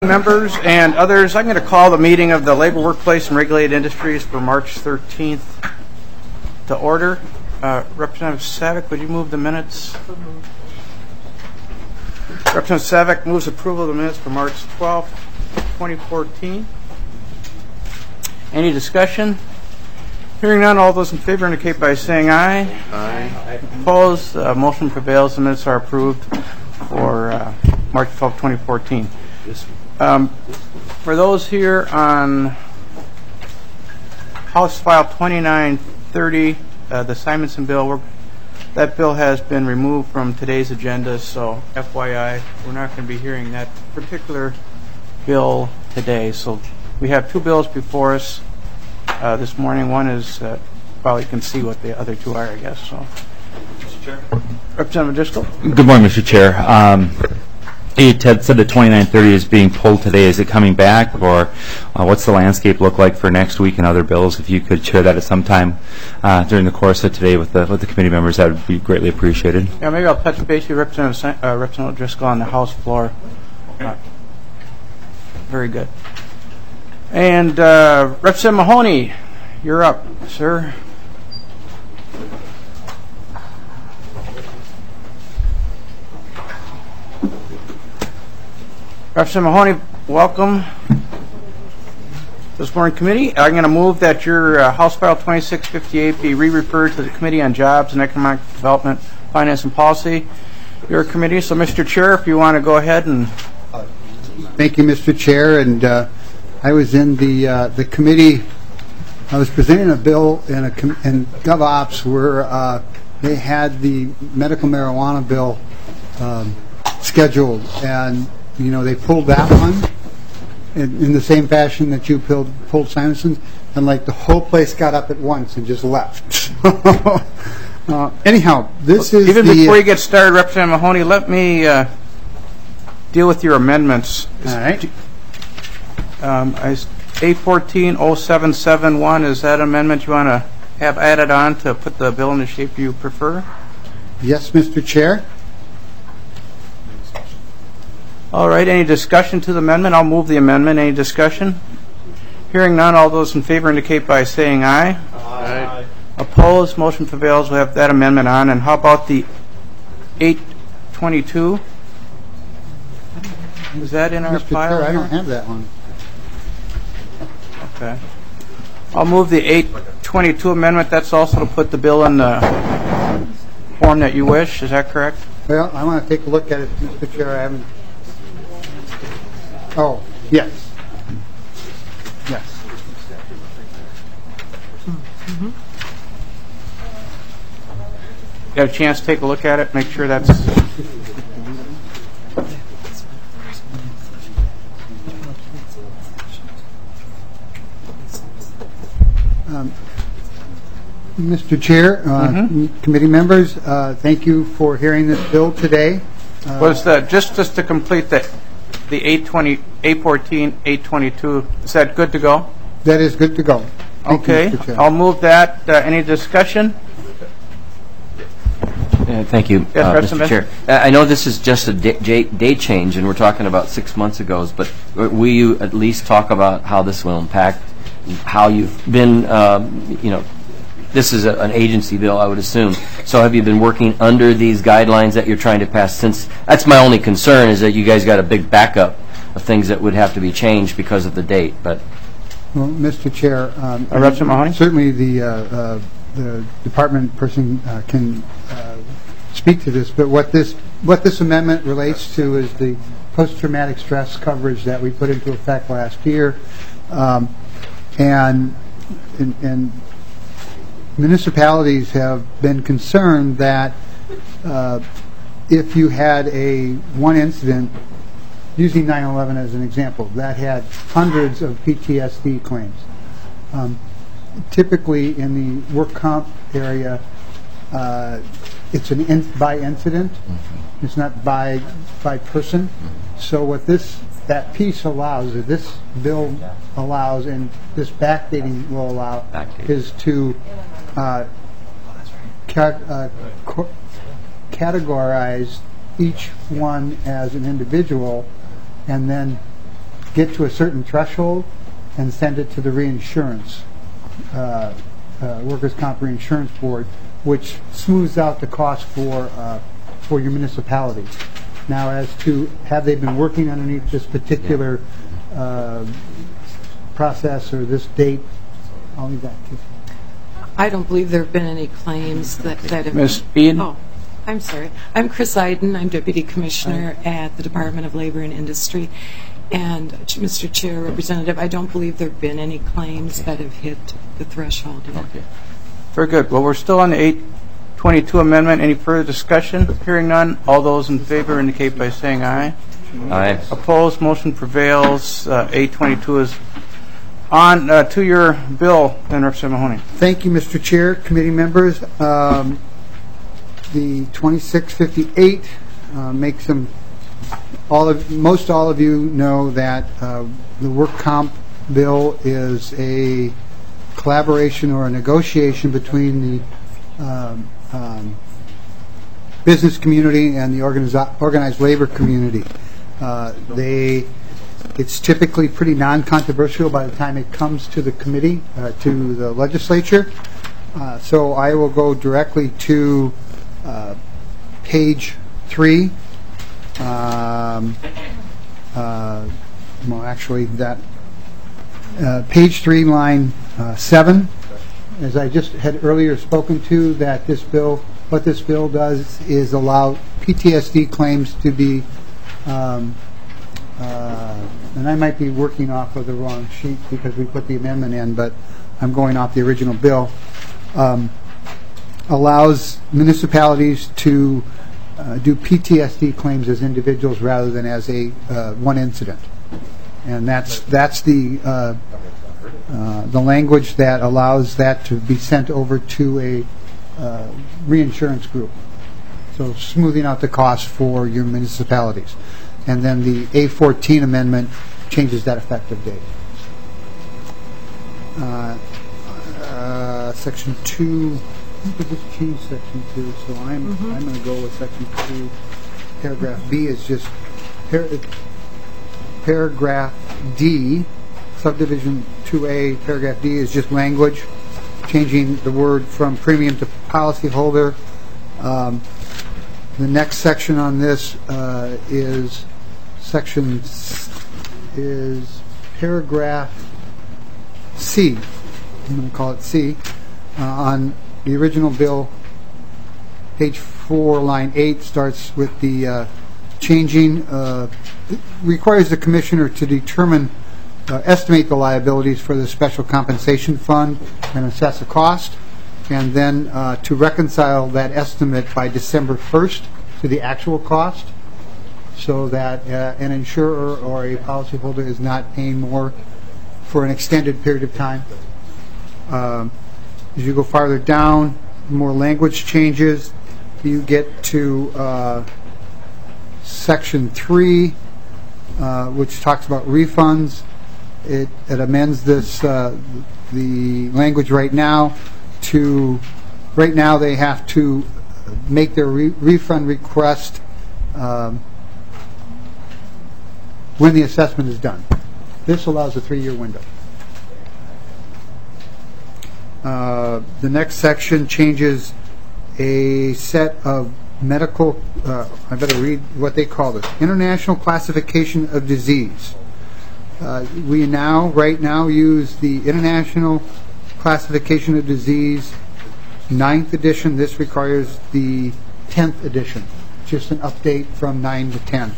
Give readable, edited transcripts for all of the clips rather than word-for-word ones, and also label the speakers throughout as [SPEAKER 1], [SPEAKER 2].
[SPEAKER 1] Members and others, I'm going to call the meeting of the Labor, Workplace, and Regulated Industries for March 13th to order. Representative Savick, would you move the minutes? Representative Savick moves approval of the minutes for March 12th, 2014. Any discussion? Hearing none, all those in favor indicate by saying aye. Aye. Opposed? Motion prevails. The minutes are approved for March 12th, 2014. For those here on House File 2930, the Simonson bill, that bill has been removed from today's agenda, so FYI, we're not going to be hearing that particular bill today. So we have two bills before us this morning. One is, well, you can see what the other two are, I guess. So, Mr. Chair. Representative Driscoll.
[SPEAKER 2] Good morning, Mr. Chair. Ted said the 2930 is being pulled today. Is it coming back, or what's the landscape look like for next week and other bills? If you could share that at some time during the course of today with the committee members, that would be greatly appreciated.
[SPEAKER 1] Yeah, maybe I'll touch base with Representative Driscoll on the House floor. Okay. Very good. And Representative Mahoney, you're up, sir. Representative Mahoney, welcome to this morning committee. I'm going to move that your House File 2658 be re-referred to the Committee on Jobs and Economic Development, Finance and Policy, your committee. So, Mr. Chair, if you want to go ahead and...
[SPEAKER 3] Thank you, Mr. Chair. And I was in the committee. I was presenting a bill in GovOps where they had the medical marijuana bill scheduled, and they pulled that one in the same fashion that you pulled Simonson's, and like the whole place got up at once and just left. Anyhow, this is
[SPEAKER 1] even before you get started, Representative Mahoney, let me deal with your amendments.
[SPEAKER 3] All right.
[SPEAKER 1] A14-0771, is that amendment you want to have added on to put the bill in the shape you prefer?
[SPEAKER 3] Yes, Mr. Chair.
[SPEAKER 1] All right, any discussion to the amendment? I'll move the amendment. Any discussion? Hearing none, all those in favor indicate by saying aye. Aye. Opposed? Motion prevails. We'll have that amendment on. And how about the 822? Is that in our
[SPEAKER 3] Mr.
[SPEAKER 1] file?
[SPEAKER 3] Chair, I don't have that one.
[SPEAKER 1] Okay. I'll move the 822 amendment. That's also to put the bill in the form that you wish. Is that correct?
[SPEAKER 3] Well, I want to take a look at it, Mr. Chair. I haven't... Oh, yes. Yes.
[SPEAKER 1] You got a chance to take a look at it, make sure that's...
[SPEAKER 3] Mr. Chair, committee members, thank you for hearing this bill today.
[SPEAKER 1] Was just to complete the 814-822, is that good to go?
[SPEAKER 3] That is good to go. Thank
[SPEAKER 1] okay,
[SPEAKER 3] you, Mr. Chair.
[SPEAKER 1] I'll move that. Any discussion?
[SPEAKER 4] Thank you,
[SPEAKER 1] yes,
[SPEAKER 4] Mr. Chair. I know this is just a day change, and we're talking about 6 months ago, but will you at least talk about how this will impact how you've been, this is an agency bill, I would assume. So have you been working under these guidelines that you're trying to pass since? That's my only concern, is that you guys got a big backup of things that would have to be changed because of the date. But
[SPEAKER 3] well, Mr. Chair,
[SPEAKER 1] Representative Mahoney?
[SPEAKER 3] Certainly the department person can speak to this, but what this amendment relates to is the post-traumatic stress coverage that we put into effect last year, and municipalities have been concerned that if you had one incident, using 9/11 as an example, that had hundreds of PTSD claims. Typically in the work comp area, it's by incident. It's not by person. So what that piece allows, or this bill allows, and this backdating will allow, is to categorize each one as an individual, and then get to a certain threshold and send it to the reinsurance, workers' comp reinsurance board, which smooths out the cost for your municipality. Now, as to have they been working underneath this particular process or this date, I'll leave that to you.
[SPEAKER 5] I don't believe there have been any claims that have...
[SPEAKER 1] Ms. Eden?
[SPEAKER 5] Oh, I'm sorry. I'm Chris Iden. I'm Deputy Commissioner at the Department of Labor and Industry. And, Mr. Chair, Representative, I don't believe there have been any claims that have hit the threshold yet.
[SPEAKER 1] Okay. Very good. Well, we're still on the 822 amendment. Any further discussion? Hearing none. All those in favor indicate by saying aye.
[SPEAKER 4] Aye.
[SPEAKER 1] Opposed? Motion prevails. 822 is on to your bill, then, Representative Mahoney.
[SPEAKER 3] Thank you, Mr. Chair, committee members. The 2658 makes them most all of you know that the work comp bill is a collaboration or a negotiation between the business community and the organized labor community. It's typically pretty non-controversial by the time it comes to the committee, to the legislature. So I will go directly to page 3. Well, actually, that page 3, line 7. As I just had earlier spoken to, that this bill, what this bill does is allow PTSD claims to be, and I might be working off of the wrong sheet because we put the amendment in, but I'm going off the original bill, allows municipalities to do PTSD claims as individuals rather than as a one incident, and that's the language that allows that to be sent over to a reinsurance group, so smoothing out the cost for your municipalities. And then the A14 amendment changes that effective date. Section 2. I think we just changed section 2, so I'm going to go with section 2. Paragraph B is just paragraph D. Subdivision 2A, paragraph D is just language, changing the word from premium to policyholder. The next section on this is paragraph C. I'm going to call it C. On the original bill, page 4, line 8 starts with the changing. Requires the commissioner to determine, estimate the liabilities for the special compensation fund and assess the cost, and then to reconcile that estimate by December 1st to the actual cost, so that an insurer or a policyholder is not paying more for an extended period of time. As you go farther down, more language changes. You get to section 3, which talks about refunds. It amends this the language right now to they have to make their refund request when the assessment is done. This allows a 3-year window. The next section changes a set of medical, I better read what they call this, International Classification of Disease. We right now use the International Classification of Disease 9th edition. This requires the 10th edition, just an update from 9 to 10.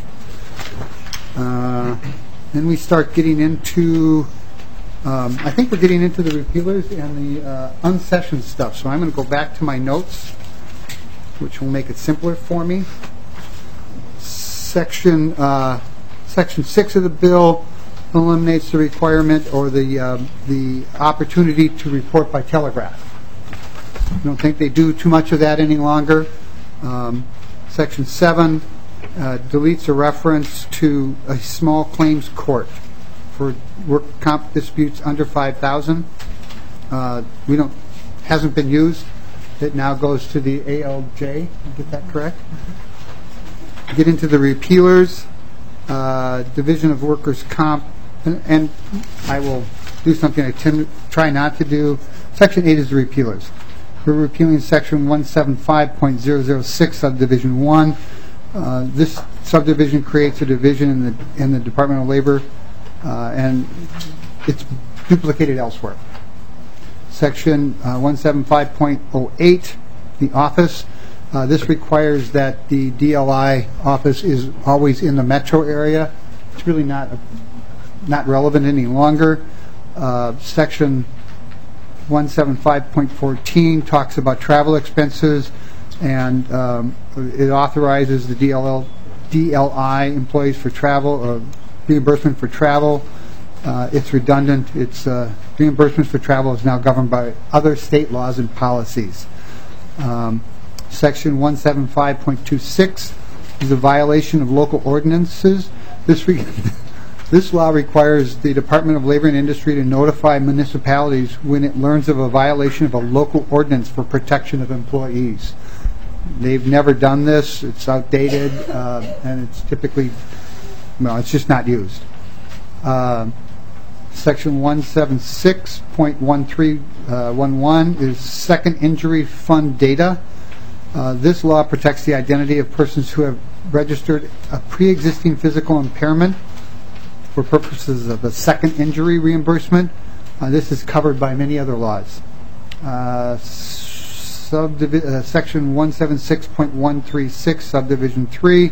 [SPEAKER 3] Then we start getting into, I think we're getting into the repealers and the unsessioned stuff. So I'm going to go back to my notes, which will make it simpler for me. Section 6 of the bill eliminates the requirement or the opportunity to report by telegraph. I don't think they do too much of that any longer. Section 7 deletes a reference to a small claims court for work comp disputes under 5,000. Hasn't been used. It now goes to the ALJ. Get that correct? Get into the repealers. Division of Workers' Comp And I will do something I try not to do. Section 8 is the repealers. We're repealing Section 175.006, Subdivision 1. This subdivision creates a division in the Department of Labor, and it's duplicated elsewhere. Section 175.08, the office. This requires that the DLI office is always in the metro area. It's really not relevant any longer. Section 175.14 talks about travel expenses, and it authorizes the DLI employees for travel, reimbursement for travel. It's redundant. It's reimbursements for travel is now governed by other state laws and policies. Section 175.26 is a violation of local ordinances. This law requires the Department of Labor and Industry to notify municipalities when it learns of a violation of a local ordinance for protection of employees. They've never done this. It's outdated, and it's typically, well, it's just not used. Section 176.1311 is second injury fund data. This law protects the identity of persons who have registered a pre-existing physical impairment for purposes of a second injury reimbursement. This is covered by many other laws. Section 176.136, Subdivision 3.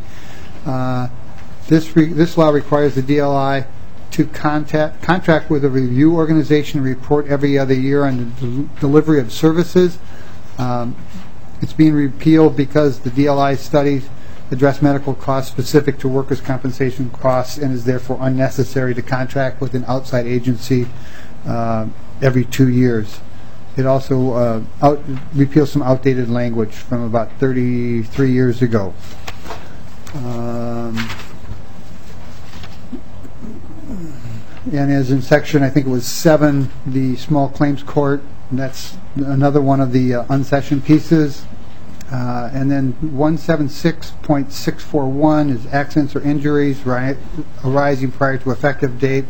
[SPEAKER 3] This law requires the DLI to contract with a review organization and report every other year on the delivery of services. It's being repealed because the DLI studies address medical costs specific to workers' compensation costs and is therefore unnecessary to contract with an outside agency every 2 years. It also repeals some outdated language from about 33 years ago. And as in section, I think it was 7, the small claims court, and that's another one of the unsession pieces. And then 176.641 is accidents or injuries arising prior to effective date.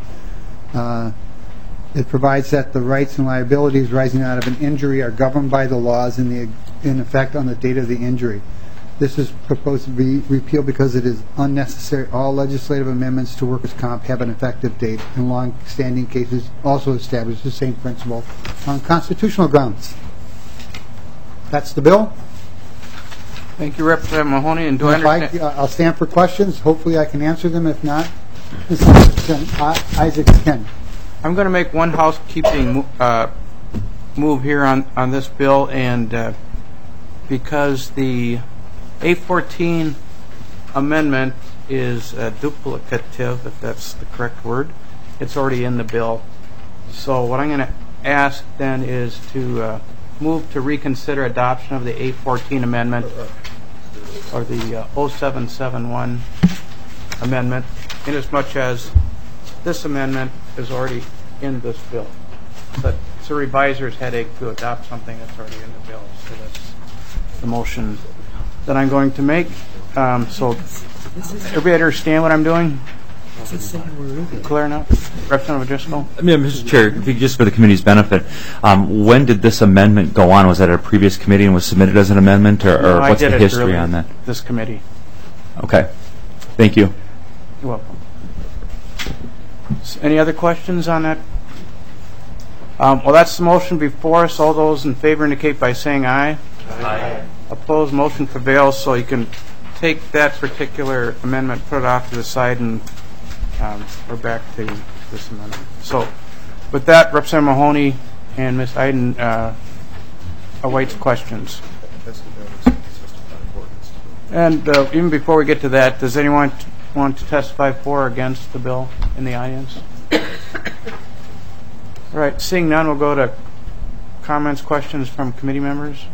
[SPEAKER 3] It provides that the rights and liabilities arising out of an injury are governed by the laws in effect on the date of the injury. This is proposed to be repealed because it is unnecessary. All legislative amendments to workers' comp have an effective date, and long-standing cases also establish the same principle on constitutional grounds. That's the bill.
[SPEAKER 1] Thank you, Representative Mahoney. And do I understand?
[SPEAKER 3] I'll stand for questions. Hopefully I can answer them. If not, Isaac Ken.
[SPEAKER 1] I'm going to make one housekeeping move here on this bill, and because the A14 amendment is duplicative, if that's the correct word, it's already in the bill. So what I'm going to ask then is to move to reconsider adoption of the A14 amendment, or the 0771 amendment, inasmuch as this amendment is already in this bill. But it's a reviser's headache to adopt something that's already in the bill. So that's the motion that I'm going to make. So everybody understand what I'm doing? Clear enough? Representative Driscoll?
[SPEAKER 2] Mr. Chair, if you, just for the committee's benefit, when did this amendment go on? Was that at a previous committee and was submitted as an amendment, or
[SPEAKER 1] No,
[SPEAKER 2] what's the history on that?
[SPEAKER 1] This committee.
[SPEAKER 2] Okay. Thank you.
[SPEAKER 1] You're welcome. Any other questions on that? Well, that's the motion before us. All those in favor indicate by saying aye. Aye. Opposed, motion prevails, so you can take that particular amendment, put it off to the side, and we're back to this amendment. So with that, Representative Mahoney and Ms. Iden awaits questions. And even before we get to that, does anyone want to testify for or against the bill in the audience? All right, seeing none, we'll go to comments, questions from committee members.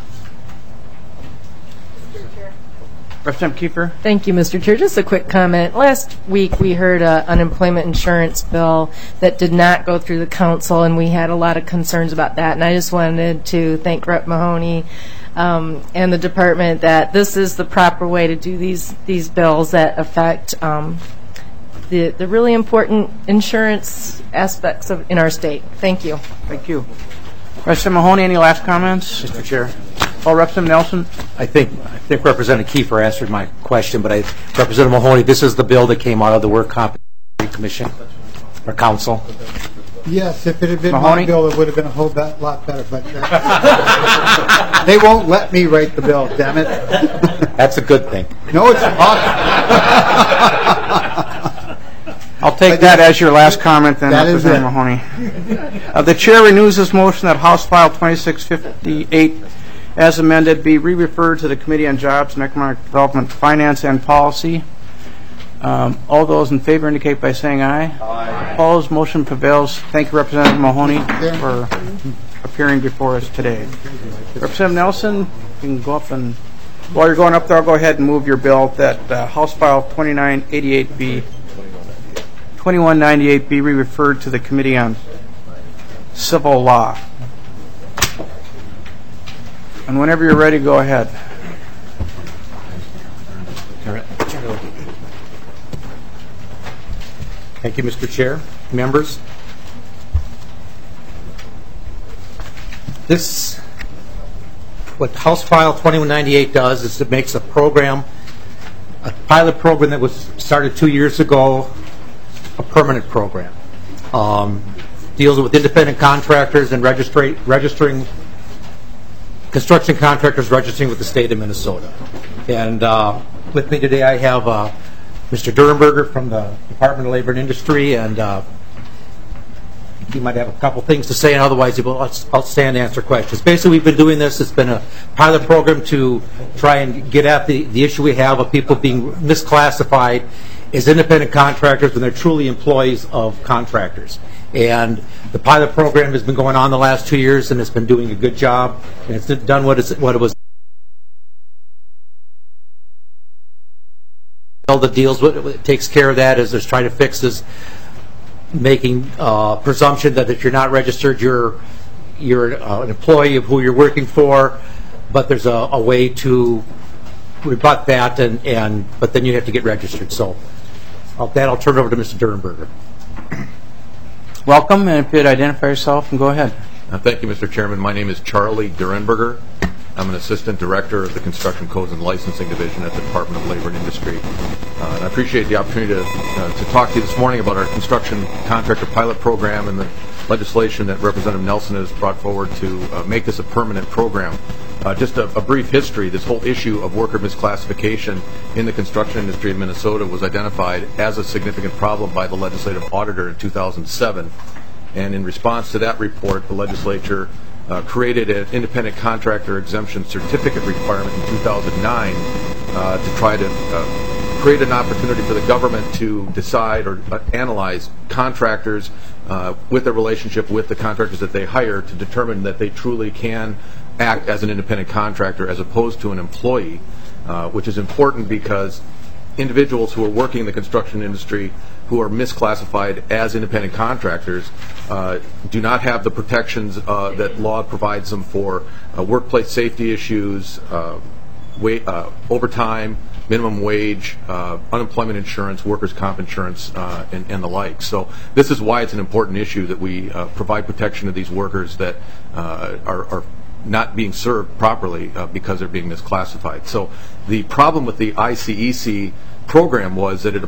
[SPEAKER 1] Representative Kiefer.
[SPEAKER 6] Thank you, Mr. Chair. Just a quick comment. Last week we heard an unemployment insurance bill that did not go through the council, and we had a lot of concerns about that. And I just wanted to thank Rep. Mahoney and the department that this is the proper way to do these bills that affect the really important insurance aspects in our state. Thank you.
[SPEAKER 1] Thank you. Representative Mahoney, any last comments?
[SPEAKER 7] Mr. Chair,
[SPEAKER 1] Representative Nelson?
[SPEAKER 7] I think Representative Kiefer answered my question, but Representative Mahoney, this is the bill that came out of the Work Comp Commission or Council.
[SPEAKER 3] Yes, if it had been
[SPEAKER 1] Mahoney?
[SPEAKER 3] my bill, it would have been a whole lot better, but they won't let me write the bill, damn it.
[SPEAKER 7] That's a good thing.
[SPEAKER 3] No, it's not.
[SPEAKER 1] I'll take that as your last comment then,
[SPEAKER 3] That is
[SPEAKER 1] Representative Mahoney. The chair renews this motion that House File 2658 as amended be re-referred to the Committee on Jobs and Economic Development, Finance, and Policy. All those in favor indicate by saying aye. Aye. Opposed, motion prevails. Thank you, Representative Mahoney, for appearing before us today. Representative Nelson, you can go up and, while you're going up there, I'll go ahead and move your bill that House File 2198 be re-referred to the Committee on Civil Law. And whenever you're ready, go ahead.
[SPEAKER 7] Thank you, Mr. Chair. Members, what House File 2198 does is it makes a program, a pilot program that was started 2 years ago, a permanent program. Deals with independent contractors and registering construction contractors registering with the state of Minnesota. And with me today I have Mr. Durenberger from the Department of Labor and Industry, and he might have a couple things to say, and otherwise he will stand and answer questions. Basically, we've been doing this. It's been a pilot program to try and get at the issue we have of people being misclassified as independent contractors when they're truly employees of contractors. And the pilot program has been going on the last 2 years, and it's been doing a good job, and it's done what it was. That deals with it takes care of that is there's trying to fix this, making presumption that if you're not registered, you're an employee of who you're working for, but there's a way to rebut that, but then you have to get registered. So with that, I'll turn it over to Mr. Durenberger.
[SPEAKER 1] Welcome, and if you'd identify yourself and go ahead.
[SPEAKER 8] Thank you, Mr. Chairman. My name is Charlie Durenberger. I'm an Assistant Director of the Construction Codes and Licensing Division at the Department of Labor and Industry. And I appreciate the opportunity to talk to you this morning about our construction contractor pilot program and the legislation that Representative Nelson has brought forward to make this a permanent program. Just a brief history, this whole issue of worker misclassification in the construction industry in Minnesota was identified as a significant problem by the legislative auditor in 2007. And in response to that report, the legislature created an independent contractor exemption certificate requirement in 2009 to try to create an opportunity for the government to decide or analyze contractors with their relationship with the contractors that they hire to determine that they truly can act as an independent contractor as opposed to an employee, which is important because individuals who are working in the construction industry who are misclassified as independent contractors do not have the protections that law provides them for workplace safety issues, overtime, minimum wage, unemployment insurance, workers' comp insurance, and the like. So this is why it's an important issue that we provide protection to these workers that are not being served properly because they're being misclassified. So the problem with the ICEC program was that it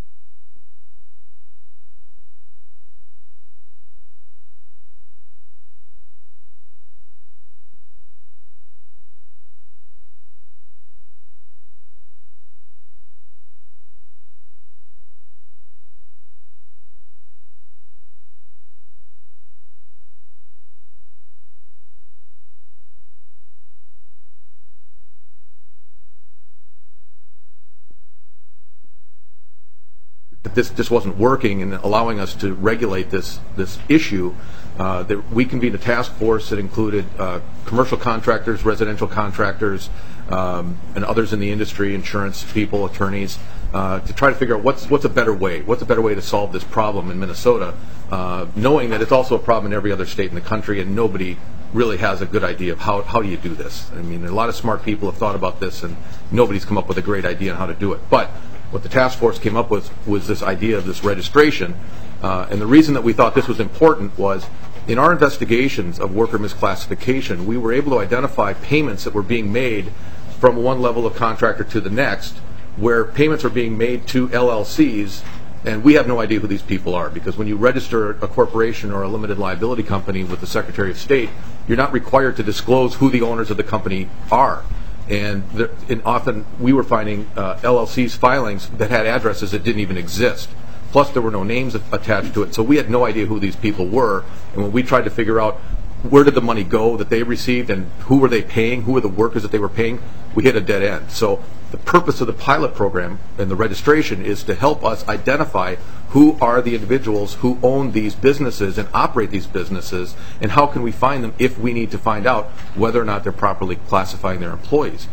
[SPEAKER 8] this just wasn't working and allowing us to regulate this issue. That we convened a task force that included commercial contractors, residential contractors, and others in the industry, insurance people, attorneys, to try to figure out what's a better way. What's a better way to solve this problem in Minnesota, knowing that it's also a problem in every other state in the country, and nobody really has a good idea of how do you do this. I mean, a lot of smart people have thought about this, and nobody's come up with a great idea on how to do it. But what the task force came up with was this idea of this registration. And the reason that we thought this was important was in our investigations of worker misclassification, we were able to identify payments that were being made from one level of contractor to the next, where payments are being made to LLCs, and we have no idea who these people are, because when you register a corporation or a limited liability company with the Secretary of State, you're not required to disclose who the owners of the company are. And often we were finding LLCs filings that had addresses that didn't even exist. Plus, there were no names attached to it, so we had no idea who these people were. And when we tried to figure out where did the money go that they received and who were they paying, who were the workers that they were paying, we hit a dead end. So the purpose of the pilot program and the registration is to help us identify who are the individuals who own these businesses and operate these businesses, and how can we find them if we need to find out whether or not they're properly classifying their employees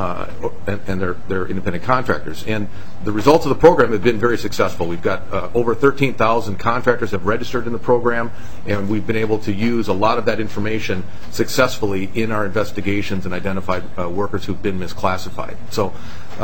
[SPEAKER 8] and their independent contractors. And the results of the program have been very successful. We've got over 13,000 contractors have registered in the program, and we've been able to use a lot of that information successfully in our investigations and identified workers who've been misclassified. So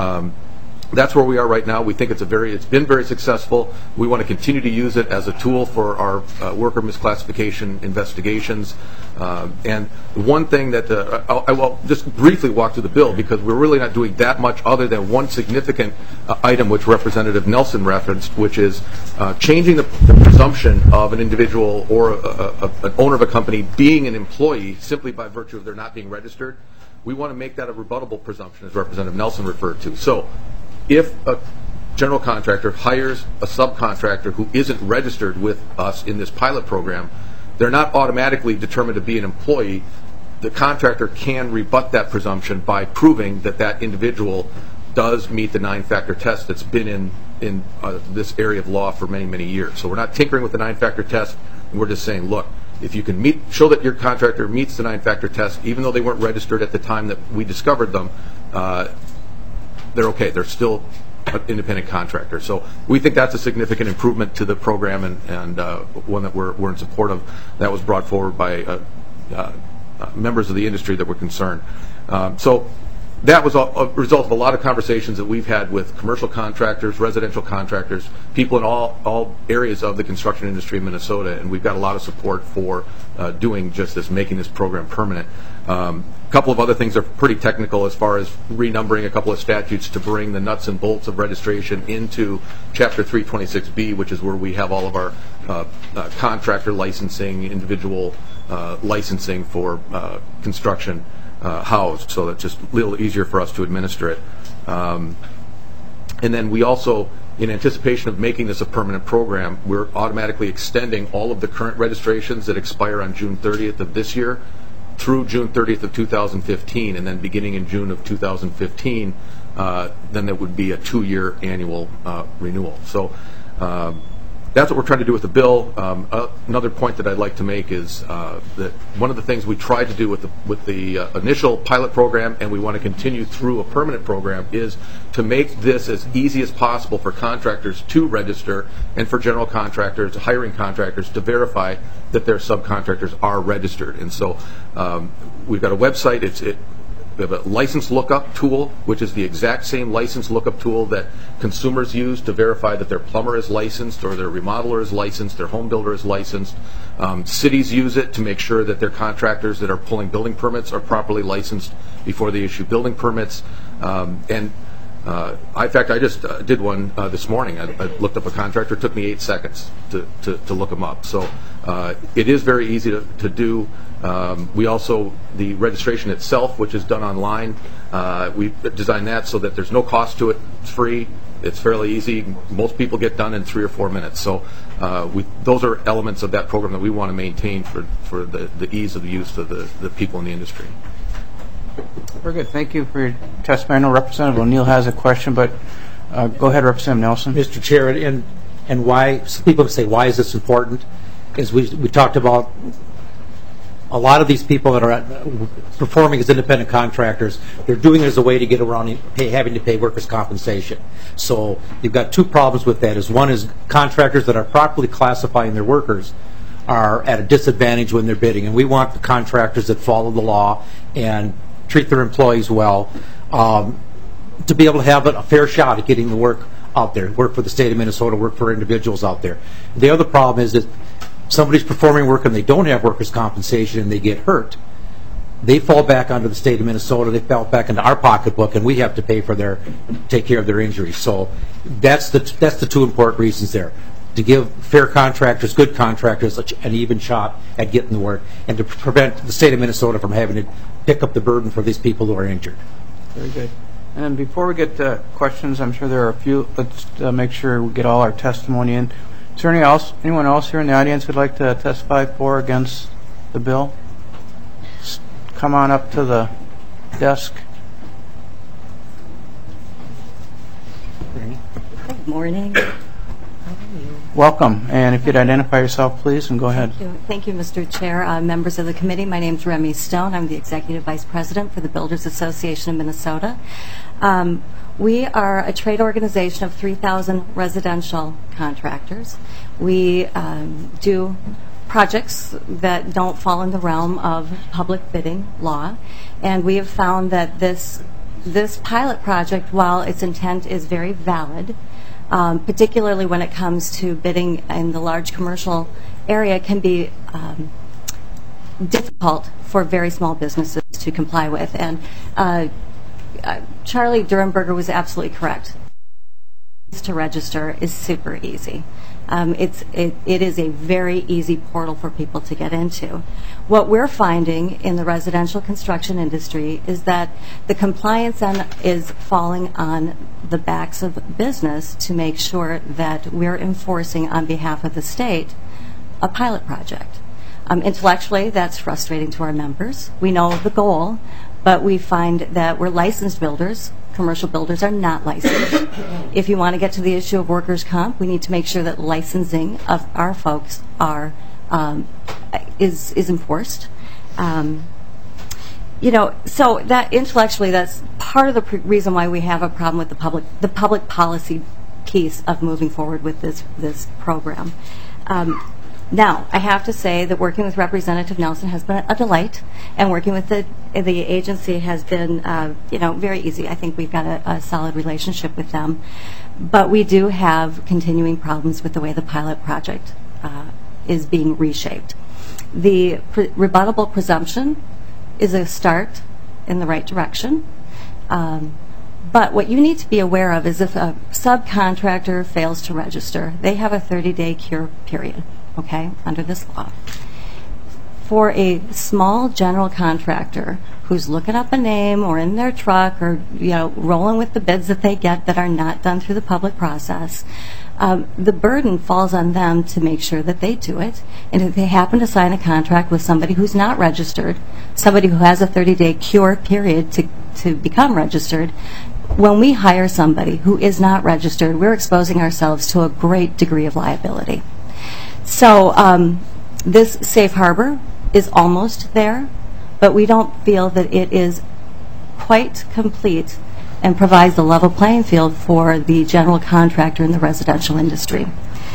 [SPEAKER 8] that's where we are right now. We think it's been very successful. We want to continue to use it as a tool for our worker misclassification investigations. And one thing that I will just briefly walk through the bill, because we're really not doing that much other than one significant item which Representative Nelson referenced, which is changing the presumption of an individual or an owner of a company being an employee simply by virtue of their not being registered. We want to make that a rebuttable presumption, as Representative Nelson referred to. So if a general contractor hires a subcontractor who isn't registered with us in this pilot program, they're not automatically determined to be an employee. The contractor can rebut that presumption by proving that that individual does meet the 9-factor test that's been in this area of law for many, many years. So we're not tinkering with the 9-factor test. We're just saying, look, if you can show that your contractor meets the 9-factor test, even though they weren't registered at the time that we discovered them, they're okay. They're still an independent contractor. So we think that's a significant improvement to the program, and one that we're in support of. That was brought forward by members of the industry that were concerned. So that was a result of a lot of conversations that we've had with commercial contractors, residential contractors, people in all areas of the construction industry in Minnesota, and we've got a lot of support for doing just this, making this program permanent. A couple of other things are pretty technical as far as renumbering a couple of statutes to bring the nuts and bolts of registration into Chapter 326B, which is where we have all of our contractor licensing, individual licensing for construction housed, so that's just a little easier for us to administer it. And then we also, in anticipation of making this a permanent program, we're automatically extending all of the current registrations that expire on June 30th of this year through June 30th of 2015, and then beginning in June of 2015, then there would be a 2-year annual renewal. So that's what we're trying to do with the bill. Another point that I'd like to make is that one of the things we tried to do with the initial pilot program, and we want to continue through a permanent program, is to make this as easy as possible for contractors to register and for general contractors, hiring contractors, to verify that their subcontractors are registered. And so we've got a website. We have a license lookup tool, which is the exact same license lookup tool that consumers use to verify that their plumber is licensed or their remodeler is licensed, their home builder is licensed. Cities use it to make sure that their contractors that are pulling building permits are properly licensed before they issue building permits. In fact, I just did one this morning. I looked up a contractor. It took me 8 seconds to look them up. So it is very easy to do. We also, the registration itself, which is done online, we designed that so that there's no cost to it. It's free. It's fairly easy. Most people get done in 3 or 4 minutes. So those are elements of that program that we want to maintain for the ease of the use of the people in the industry.
[SPEAKER 1] Very good. Thank you for your testimony. I know Representative O'Neill has a question, but go ahead, Representative Nelson.
[SPEAKER 7] Mr. Chair, and why, some people say, why is this important? Is we talked about a lot of these people that are performing as independent contractors, they're doing it as a way to get around having to pay workers' compensation. So you've got 2 problems with that. One is contractors that are properly classifying their workers are at a disadvantage when they're bidding, and we want the contractors that follow the law and treat their employees well to be able to have a fair shot at getting the work out there, work for the state of Minnesota, work for individuals out there. The other problem is that somebody's performing work and they don't have workers' compensation and they get hurt. They fall back onto the state of Minnesota, they fall back into our pocketbook, and we have to pay for take care of their injuries. So that's the two important reasons there. To give fair contractors, good contractors, an even shot at getting the work, and to prevent the state of Minnesota from having to pick up the burden for these people who are injured.
[SPEAKER 1] Very good. And before we get to questions, I'm sure there are a few. Let's make sure we get all our testimony in. Is there anyone else here in the audience who'd like to testify for or against the bill? Come on up to the desk.
[SPEAKER 9] Good morning.
[SPEAKER 1] Welcome. And if you'd identify yourself, please, and go ahead.
[SPEAKER 9] Thank you, Mr. Chair. Members of the committee, my name is Remy Stone. I'm the Executive Vice President for the Builders Association of Minnesota. We are a trade organization of 3,000 residential contractors. We do projects that don't fall in the realm of public bidding law, and we have found that this pilot project, while its intent is very valid, particularly when it comes to bidding in the large commercial area, can be difficult for very small businesses to comply with. And Charlie Durenberger was absolutely correct. To register is super easy. It is a very easy portal for people to get into. What we're finding in the residential construction industry is that the compliance is falling on the backs of business to make sure that we're enforcing on behalf of the state a pilot project. Intellectually, that's frustrating to our members. We know the goal, but we find that we're licensed builders. Commercial builders are not licensed. If you want to get to the issue of workers' comp, we need to make sure that licensing of our folks is enforced. So that intellectually, that's part of the reason why we have a problem with the public policy piece of moving forward with this program. Now, I have to say that working with Representative Nelson has been a delight, and working with the agency has been, very easy. I think we've got a solid relationship with them, but we do have continuing problems with the way the pilot project is being reshaped. The rebuttable presumption is a start in the right direction, but what you need to be aware of is if a subcontractor fails to register, they have a 30-day cure period. Okay, under this law. For a small general contractor who's looking up a name or in their truck or rolling with the bids that they get that are not done through the public process, the burden falls on them to make sure that they do it. And if they happen to sign a contract with somebody who's not registered, somebody who has a 30-day cure period to become registered, when we hire somebody who is not registered, we're exposing ourselves to a great degree of liability. So this safe harbor is almost there, but we don't feel that it is quite complete and provides a level playing field for the general contractor in the residential industry.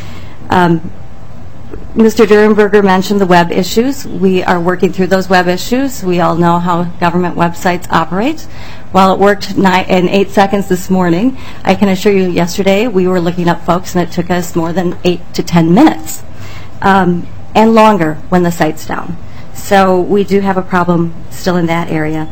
[SPEAKER 9] Mr. Durenberger mentioned the web issues. We are working through those web issues. We all know how government websites operate. While it worked in 8 seconds this morning, I can assure you yesterday we were looking up folks and it took us more than 8 to 10 minutes. And longer when the site's down. So we do have a problem still in that area.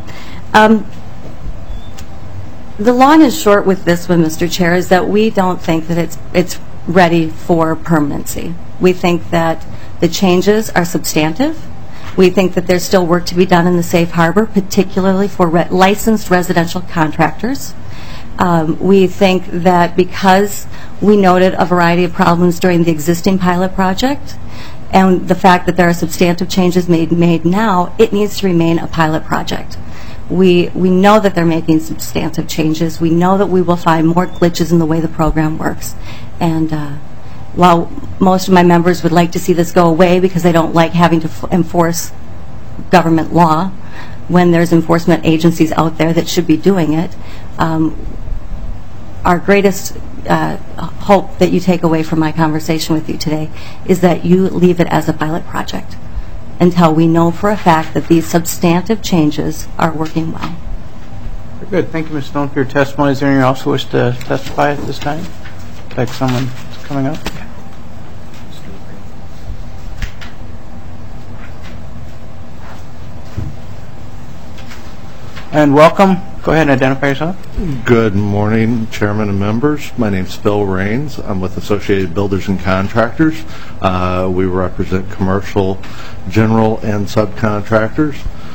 [SPEAKER 9] The long and short with this one, Mr. Chair, is that we don't think that it's ready for permanency. We think that the changes are substantive. We think that there's still work to be done in the safe harbor, particularly for licensed residential contractors. We think that because we noted a variety of problems during the existing pilot project and the fact that there are substantive changes made now, it needs to remain a pilot project. We know that they're making substantive changes. We know that we will find more glitches in the way the program works. And while most of my members would like to see this go away because they don't like having to enforce government law when there's enforcement agencies out there that should be doing it, our greatest hope that you take away from my conversation with you today is that you leave it as a pilot project until we know for a fact that these substantive changes are working well.
[SPEAKER 1] Very good. Thank you, Ms. Stone, for your testimony. Is there anyone else who wishes to testify at this time? like someone's coming up. And welcome. Go ahead and identify yourself.
[SPEAKER 10] Good morning, Chairman and members. My name's Phil Raines. I'm with Associated Builders and Contractors. We represent commercial, general, and subcontractors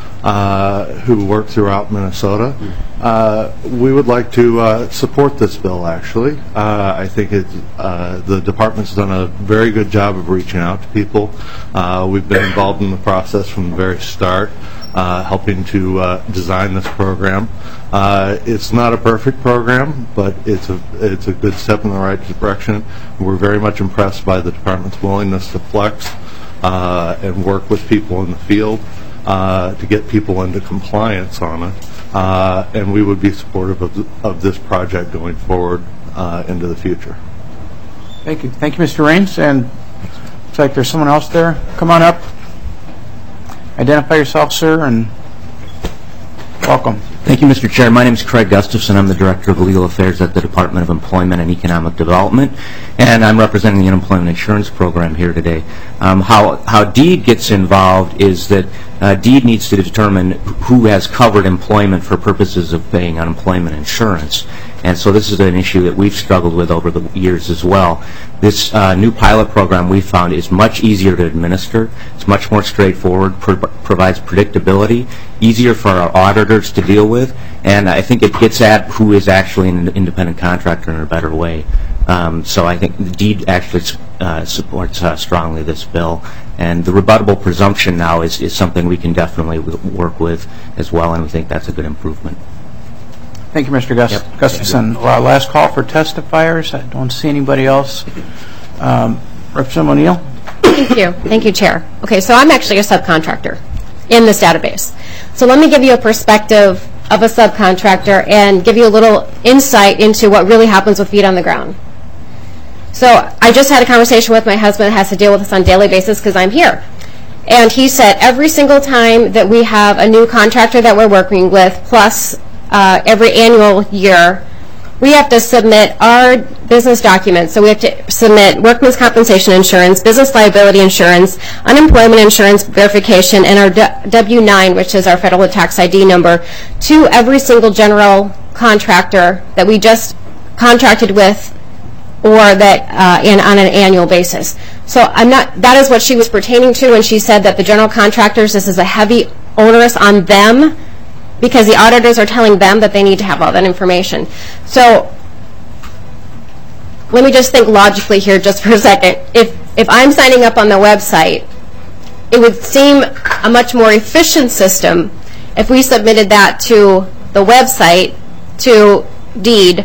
[SPEAKER 10] who work throughout Minnesota. We would like to support this bill, actually. I think the department's done a very good job of reaching out to people. We've been involved in the process from the very start, helping to design this program. It's not a perfect program, but it's a good step in the right direction. We're very much impressed by the department's willingness to flex and work with people in the field to get people into compliance on it. And we would be supportive of this project going forward into the future.
[SPEAKER 1] Thank you. Thank you, Mr. Raines. And looks like there's someone else there. Come on up. Identify yourself, sir, and welcome.
[SPEAKER 11] Thank you, Mr. Chair. My name is Craig Gustafson. I'm the Director of Legal Affairs at the Department of Employment and Economic Development, and I'm representing the Unemployment Insurance Program here today. How DEED gets involved is that DEED needs to determine who has covered employment for purposes of paying unemployment insurance. And so this is an issue that we've struggled with over the years as well. This new pilot program we found is much easier to administer. It's much more straightforward, provides predictability, easier for our auditors to deal with, and I think it gets at who is actually an independent contractor in a better way. So I think the DEED actually supports strongly this bill, and the rebuttable presumption now is something we can definitely work with as well, and we think that's a good improvement.
[SPEAKER 1] Thank you, Mr. Gustafson. Well, last call for testifiers. I don't see anybody else. Representative O'Neill.
[SPEAKER 12] Thank you. Thank you, Chair. Okay, so I'm actually a subcontractor in this database. So let me give you a perspective of a subcontractor and give you a little insight into what really happens with feet on the ground. So I just had a conversation with my husband that has to deal with this on a daily basis because I'm here. And he said every single time that we have a new contractor that we're working with, plus every annual year, we have to submit our business documents. So we have to submit workman's compensation insurance, business liability insurance, unemployment insurance verification, and our W-9, which is our federal tax ID number, to every single general contractor that we just contracted with or that on an annual basis. So that is what she was pertaining to when she said that the general contractors, this is a heavy onerous on them, because the auditors are telling them that they need to have all that information. So let me just think logically here just for a second. If I'm signing up on the website, it would seem a much more efficient system if we submitted that to the website, to DEED,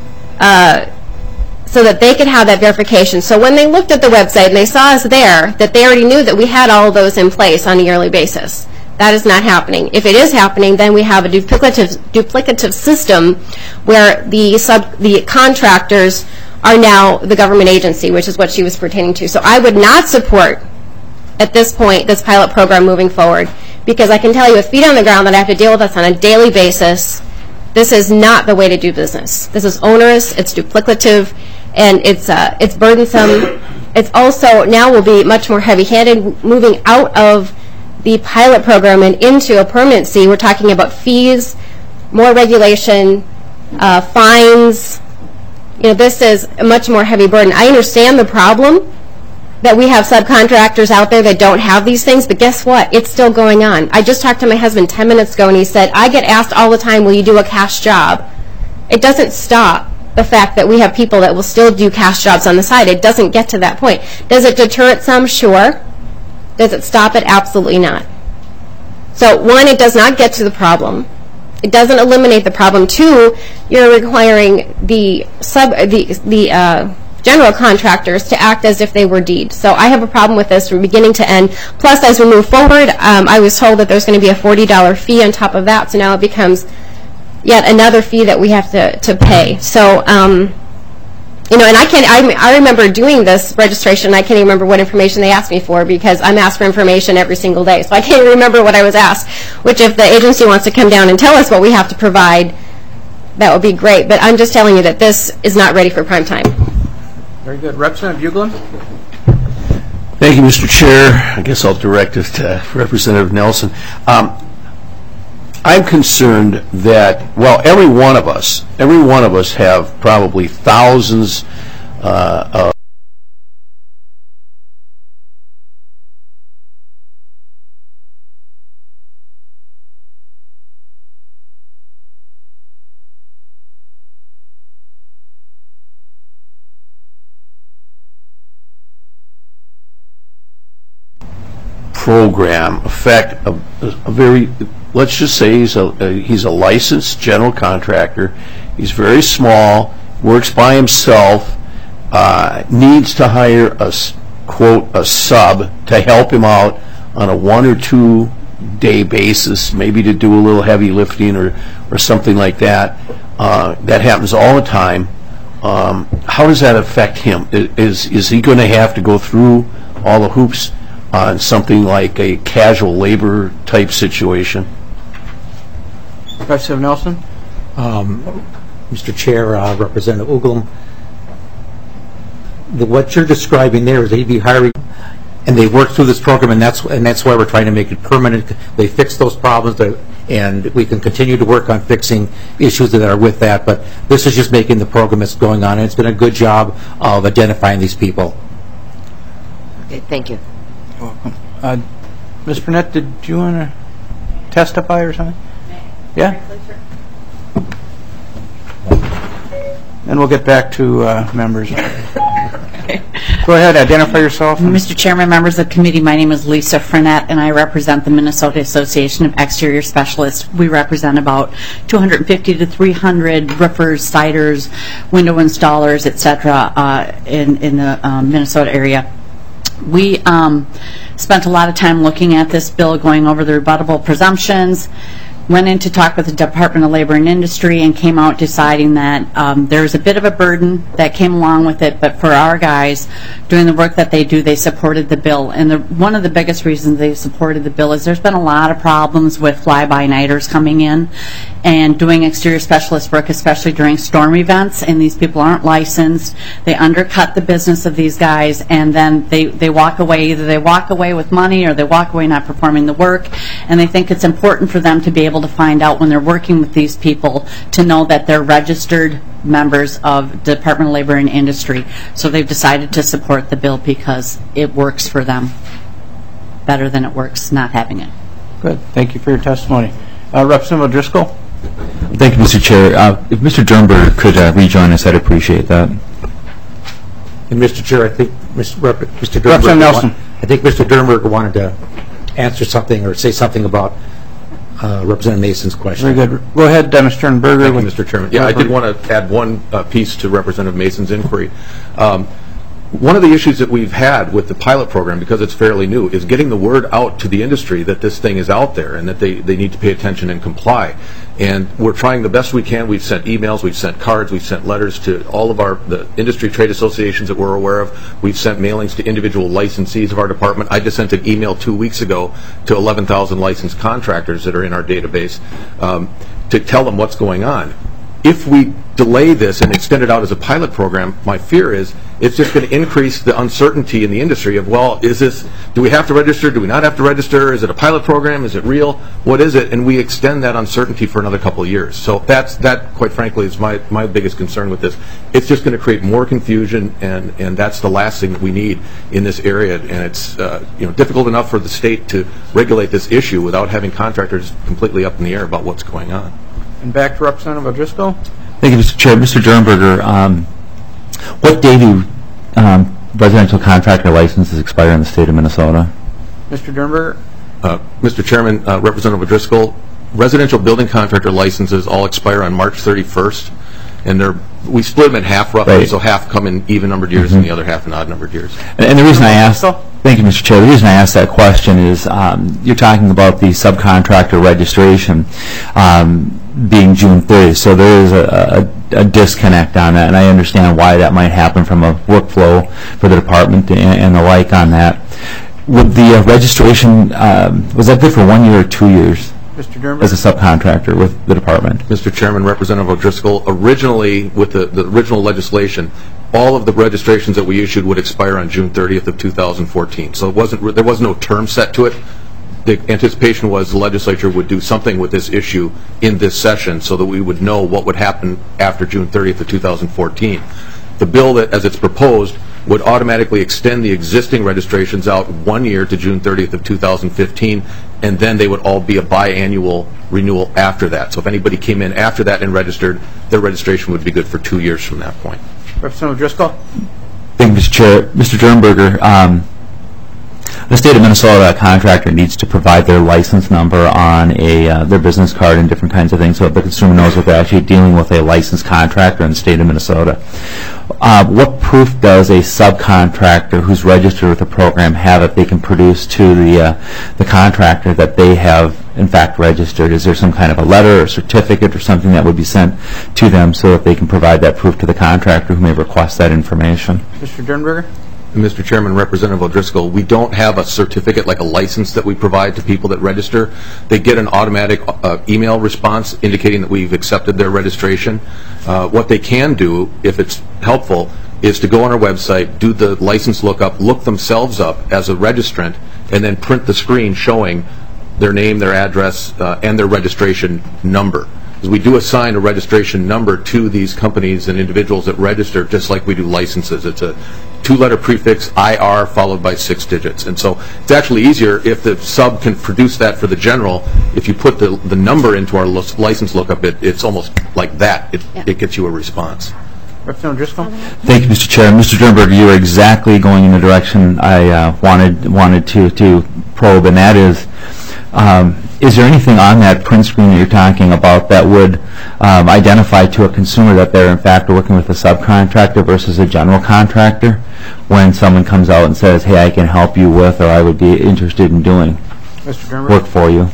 [SPEAKER 12] so that they could have that verification. So when they looked at the website and they saw us there, that they already knew that we had all of those in place on a yearly basis. That is not happening. If it is happening, then we have a duplicative system where the contractors are now the government agency, which is what she was pertaining to. So I would not support, at this point, this pilot program moving forward, because I can tell you with feet on the ground that I have to deal with this on a daily basis. This is not the way to do business. This is onerous, it's duplicative, and it's burdensome. It's also now will be much more heavy-handed moving out of the pilot program and into a permanency. We're talking about fees, more regulation, fines. This is a much more heavy burden. I understand the problem that we have subcontractors out there that don't have these things, but guess what? It's still going on. I just talked to my husband 10 minutes ago, and he said, I get asked all the time, will you do a cash job? It doesn't stop the fact that we have people that will still do cash jobs on the side. It doesn't get to that point. Does it deter it some? Sure. Does it stop it? Absolutely not. So one, it does not get to the problem. It doesn't eliminate the problem. Two, you're requiring the general contractors to act as if they were DEED. So I have a problem with this from beginning to end. Plus, as we move forward, I was told that there's going to be a $40 fee on top of that. So now it becomes yet another fee that we have to pay. So and I remember doing this registration. I can't even remember what information they asked me for because I'm asked for information every single day. So I can't even remember what I was asked, which if the agency wants to come down and tell us what we have to provide, that would be great. But I'm just telling you that this is not ready for prime time.
[SPEAKER 1] Very good. Representative Uglin?
[SPEAKER 13] Thank you, Mr. Chair. I guess I'll direct it to Representative Nelson. I'm concerned that, well, every one of us have probably thousands of program affect a very, let's just say he's a licensed general contractor. He's very small, works by himself, needs to hire a quote a sub to help him out on a 1 or 2 day basis, maybe to do a little heavy lifting or something like that. That happens all the time. How does that affect him? Is he going to have to go through all the hoops on something like a casual labor type situation?
[SPEAKER 1] Representative Nelson?
[SPEAKER 7] Mr. Chair, Representative Uglum, what you're describing there is they'd be hiring, and they work through this program, and that's why we're trying to make it permanent. They fix those problems, and we can continue to work on fixing issues that are with that. But this is just making the program that's going on, and it's been a good job of identifying these people.
[SPEAKER 14] Okay, thank you.
[SPEAKER 1] You're welcome. Ms. Burnett, did you want to testify or something? Yeah? Then we'll get back to members. Go ahead, identify yourself.
[SPEAKER 15] Mr. Chairman, members of the committee, my name is Lisa Frenette, and I represent the Minnesota Association of Exterior Specialists. We represent about 250 to 300 roofers, siders, window installers, etc. In the Minnesota area. We spent a lot of time looking at this bill, going over the rebuttable presumptions, went in to talk with the Department of Labor and Industry, and came out deciding that there's a bit of a burden that came along with it, but for our guys, doing the work that they do, they supported the bill. And one of the biggest reasons they supported the bill is there's been a lot of problems with fly-by-nighters coming in and doing exterior specialist work, especially during storm events, and these people aren't licensed. They undercut the business of these guys, and then they walk away. Either they walk away with money or they walk away not performing the work, and they think it's important for them to be able to find out when they're working with these people to know that they're registered members of the Department of Labor and Industry. So they've decided to support the bill because it works for them better than it works not having it.
[SPEAKER 1] Good. Thank you for your testimony. Representative O'Driscoll?
[SPEAKER 2] Thank you, Mr. Chair. If Mr. Dernberger could rejoin us, I'd appreciate that.
[SPEAKER 7] And Mr. Chair, I think Mr. Dernberger wanted to answer something or say something about Representative Mason's question.
[SPEAKER 1] Very good. Go ahead, Mr. Dernberger.
[SPEAKER 8] Thank you, Mr. Chairman. Yeah, I did want to add one piece to Representative Mason's inquiry. One of the issues that we've had with the pilot program, because it's fairly new, is getting the word out to the industry that this thing is out there and that they need to pay attention and comply. And we're trying the best we can. We've sent emails, we've sent cards, we've sent letters to all of the industry trade associations that we're aware of. We've sent mailings to individual licensees of our department. I just sent an email 2 weeks ago to 11,000 licensed contractors that are in our database to tell them what's going on. If we delay this and extend it out as a pilot program, my fear is it's just going to increase the uncertainty in the industry of, well, do we have to register? Do we not have to register? Is it a pilot program? Is it real? What is it? And we extend that uncertainty for another couple of years. So that, quite frankly, is my biggest concern with this. It's just going to create more confusion, and that's the last thing that we need in this area. And it's difficult enough for the state to regulate this issue without having contractors completely up in the air about what's going on.
[SPEAKER 1] And back to Representative O'Driscoll.
[SPEAKER 2] Thank you, Mr. Chair. Mr. Dernberger, what day do residential contractor licenses expire in the state of Minnesota?
[SPEAKER 1] Mr. Dernberger.
[SPEAKER 8] Mr. Chairman, Representative O'Driscoll, residential building contractor licenses all expire on March 31st, and we split them in half roughly, right. So half come in even-numbered years and the other half in odd-numbered years.
[SPEAKER 2] And the reason I asked, thank you, Mr. Chair, the reason I asked that question is you're talking about the subcontractor registration being June 30th, so there is a disconnect on that, and I understand why that might happen from a workflow for the department and the like on that. Would the registration, was that good for 1 year or 2 years?
[SPEAKER 1] Mr. Dernberg?
[SPEAKER 2] as a subcontractor with the department.
[SPEAKER 8] Mr. Chairman, Representative O'Driscoll, originally, with the original legislation, all of the registrations that we issued would expire on June 30th of 2014. So there was no term set to it. The anticipation was the legislature would do something with this issue in this session so that we would know what would happen after June 30th of 2014. The bill, that, as it's proposed, would automatically extend the existing registrations out 1 year to June 30th of 2015, and then they would all be a biannual renewal after that. So if anybody came in after that and registered, their registration would be good for 2 years from that point.
[SPEAKER 1] Representative Driscoll?
[SPEAKER 2] Thank you, Mr. Chair. Mr. Dernberger, the state of Minnesota contractor needs to provide their license number on their business card and different kinds of things so the consumer knows that they're actually dealing with a licensed contractor in the state of Minnesota. What proof does a subcontractor who's registered with the program have that they can produce to the contractor that they have in fact registered? Is there some kind of a letter or certificate or something that would be sent to them so that they can provide that proof to the contractor who may request that information?
[SPEAKER 1] Mr. Dernberger?
[SPEAKER 8] Mr. Chairman, Representative O'Driscoll, we don't have a certificate like a license that we provide to people that register. They get an automatic email response indicating that we've accepted their registration. What they can do, if it's helpful, is to go on our website, do the license lookup, look themselves up as a registrant, and then print the screen showing their name, their address, and their registration number. We do assign a registration number to these companies and individuals that register just like we do licenses. It's a 2-letter prefix, IR, followed by 6 digits. And so it's actually easier if the sub can produce that for the general. If you put the number into our license lookup, it's almost like that. It gets you a response.
[SPEAKER 1] Representative Driscoll?
[SPEAKER 2] Thank you, Mr. Chair. Mr. Dernberger, you are exactly going in the direction I wanted to probe, and that is there anything on that print screen that you're talking about that would identify to a consumer that they're in fact working with a subcontractor versus a general contractor when someone comes out and says, hey, I can help you with, or I would be interested in doing work for you?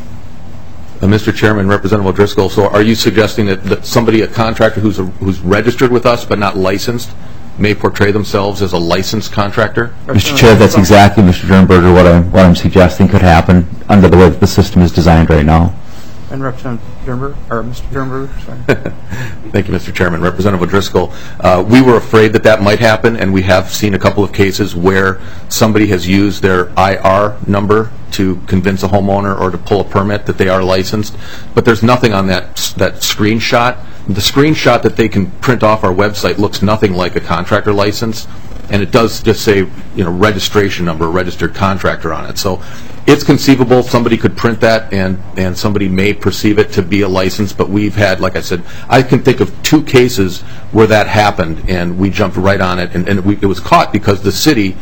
[SPEAKER 8] Mr. Chairman, Representative O'Driscoll, so are you suggesting that somebody, a contractor who's registered with us but not licensed, may portray themselves as a licensed contractor?
[SPEAKER 2] Mr. Chair, that's exactly, Mr. Dernberger, what I'm suggesting could happen under the way that the system is designed right now.
[SPEAKER 1] And Representative Dernberger, or Mr. Dernberger, sorry.
[SPEAKER 8] Thank you, Mr. Chairman. Representative O'Driscoll, we were afraid that might happen, and we have seen a couple of cases where somebody has used their IR number to convince a homeowner or to pull a permit that they are licensed, but there's nothing on that screenshot. The screenshot that they can print off our website looks nothing like a contractor license, and it does just say, registration number, registered contractor on it. So it's conceivable somebody could print that and somebody may perceive it to be a license, but we've had, like I said, I can think of 2 cases where that happened, and we jumped right on it, and it was caught because the city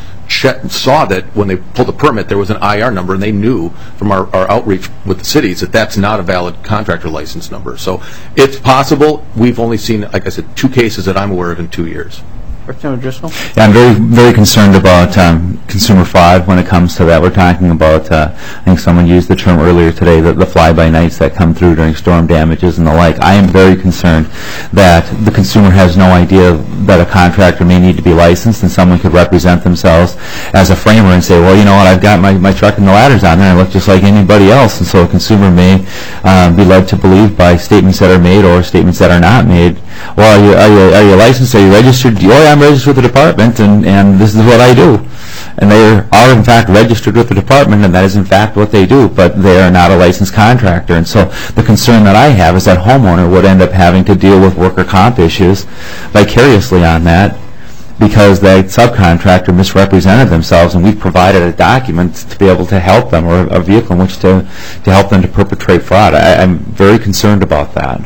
[SPEAKER 8] saw that when they pulled the permit there was an IR number, and they knew from our outreach with the cities that that's not a valid contractor license number. So it's possible. We've only seen, like I said, 2 cases that I'm aware of in 2 years.
[SPEAKER 1] Representative Driscoll?
[SPEAKER 2] Yeah, I'm very, very concerned about consumer fraud when it comes to that. We're talking about, I think someone used the term earlier today, the fly-by-nights that come through during storm damages and the like. I am very concerned that the consumer has no idea that a contractor may need to be licensed, and someone could represent themselves as a framer and say, well, you know what, I've got my truck and the ladders on there, I look just like anybody else. And so a consumer may be led to believe by statements that are made or statements that are not made, well, are you licensed, are you registered? Oh, yeah, I'm registered with the department, and this is what I do. And they are in fact registered with the department, and that is in fact what they do, but they are not a licensed contractor. And so the concern that I have is that homeowner would end up having to deal with worker comp issues vicariously on that because that subcontractor misrepresented themselves, and we've provided a document to be able to help them, or a vehicle in which to help them to perpetrate fraud. I'm very concerned about that.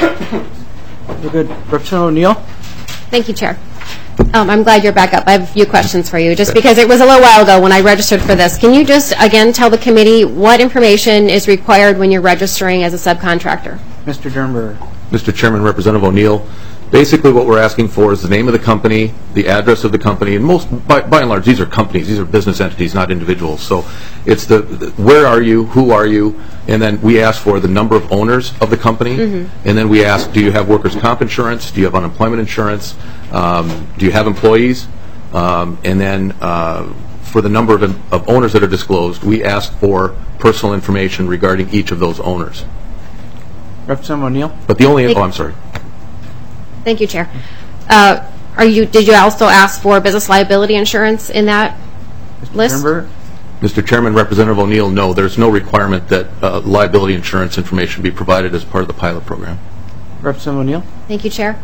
[SPEAKER 1] We're good. Representative O'Neill?
[SPEAKER 12] Thank you, Chair. I'm glad you're back up. I have a few questions for you, just because it was a little while ago when I registered for this. Can you just, again, tell the committee what information is required when you're registering as a subcontractor?
[SPEAKER 1] Mr. Dernberger.
[SPEAKER 8] Mr. Chairman, Representative O'Neill, basically what we're asking for is the name of the company, the address of the company, and by and large, these are companies, these are business entities, not individuals. So it's the where are you, who are you, and then we ask for the number of owners of the company, and then we ask, do you have workers' comp insurance, do you have unemployment insurance, do you have employees, and then for the number of owners that are disclosed, we ask for personal information regarding each of those owners.
[SPEAKER 1] Representative O'Neill?
[SPEAKER 8] But the only, I'm sorry.
[SPEAKER 12] Thank you, Chair. Did you also ask for business liability insurance in that list?
[SPEAKER 8] Mr. Chairman, Representative O'Neill, no, there's no requirement that liability insurance information be provided as part of the pilot program.
[SPEAKER 1] Representative O'Neill?
[SPEAKER 12] Thank you, Chair.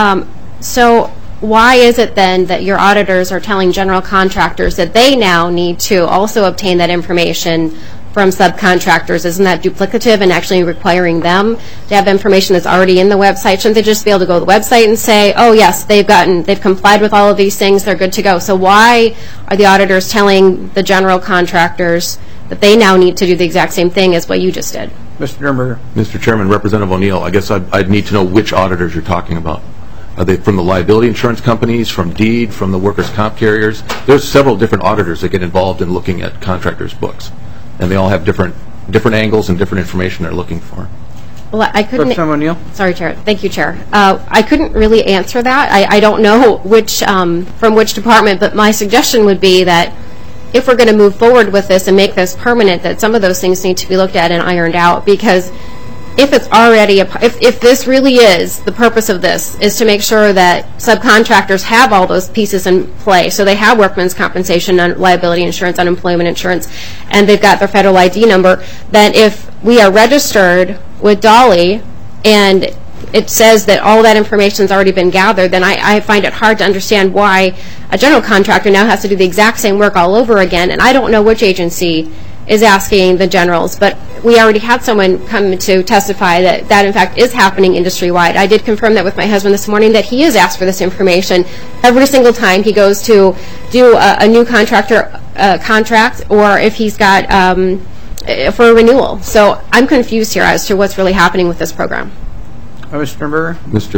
[SPEAKER 12] So why is it then that your auditors are telling general contractors that they now need to also obtain that information from subcontractors? Isn't that duplicative and actually requiring them to have information that's already in the website? Shouldn't they just be able to go to the website and say, oh yes, they've complied with all of these things, they're good to go? So why are the auditors telling the general contractors that they now need to do the exact same thing as what you just did?
[SPEAKER 1] Mr. Durenberger.
[SPEAKER 8] Mr. Chairman, Representative O'Neill, I guess I'd need to know which auditors you're talking about. Are they from the liability insurance companies, from DEED, from the workers' comp carriers? There's several different auditors that get involved in looking at contractors' books, and they all have different angles and different information they're looking for.
[SPEAKER 12] Well, I couldn't.
[SPEAKER 1] Representative O'Neill.
[SPEAKER 12] Sorry, Chair. Thank you, Chair. I couldn't really answer that. I don't know which from which department, but my suggestion would be that if we're going to move forward with this and make this permanent, that some of those things need to be looked at and ironed out, because if it's already if this really is the purpose of this is to make sure that subcontractors have all those pieces in play, so they have workman's compensation, liability insurance, unemployment insurance, and they've got their federal ID number, then if we are registered with Dolly and it says that all that information has already been gathered, then I find it hard to understand why a general contractor now has to do the exact same work all over again. And I don't know which agency is asking the generals, but we already had someone come to testify that in fact is happening industry-wide. I did confirm that with my husband this morning, that he is asked for this information every single time he goes to do a new contractor contract, or if he's got for a renewal. So I'm confused here as to what's really happening with this program.
[SPEAKER 1] Mr. Durenberger.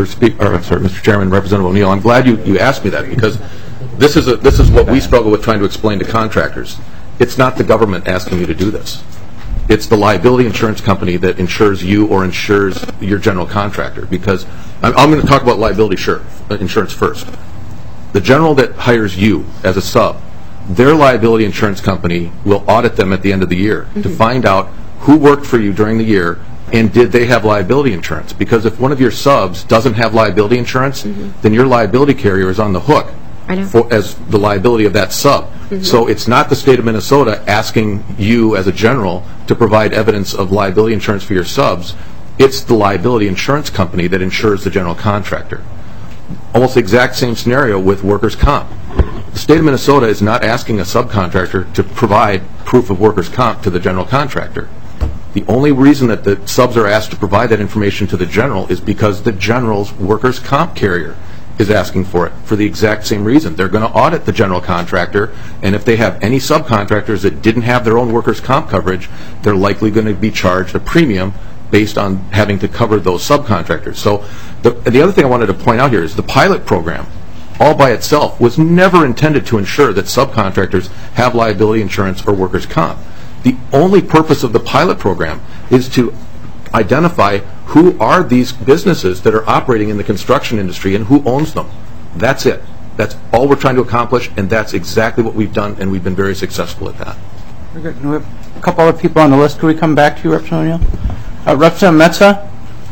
[SPEAKER 8] Mr. Chairman, Representative O'Neill, I'm glad you asked me that, because this is what we struggle with trying to explain to contractors. It's not the government asking you to do this. It's the liability insurance company that insures you or insures your general contractor. Because I'm going to talk about liability insurance first. The general that hires you as a sub, their liability insurance company will audit them at the end of the year to find out who worked for you during the year and did they have liability insurance. Because if one of your subs doesn't have liability insurance, then your liability carrier is on the hook as the liability of that sub. So it's not the state of Minnesota asking you as a general to provide evidence of liability insurance for your subs. It's the liability insurance company that insures the general contractor. Almost the exact same scenario with workers' comp. The state of Minnesota is not asking a subcontractor to provide proof of workers' comp to the general contractor. The only reason that the subs are asked to provide that information to the general is because the general's workers' comp carrier is asking for it for the exact same reason. They're going to audit the general contractor, and if they have any subcontractors that didn't have their own workers' comp coverage, they're likely going to be charged a premium based on having to cover those subcontractors. So the other thing I wanted to point out here is the pilot program, all by itself, was never intended to ensure that subcontractors have liability insurance or workers' comp. The only purpose of the pilot program is to identify who are these businesses that are operating in the construction industry and who owns them. That's it. That's all we're trying to accomplish, and that's exactly what we've done, and we've been very successful at that.
[SPEAKER 1] Very good. We have a couple other people on the list. Could we come back to you, Representative O'Neill? Representative Metsa?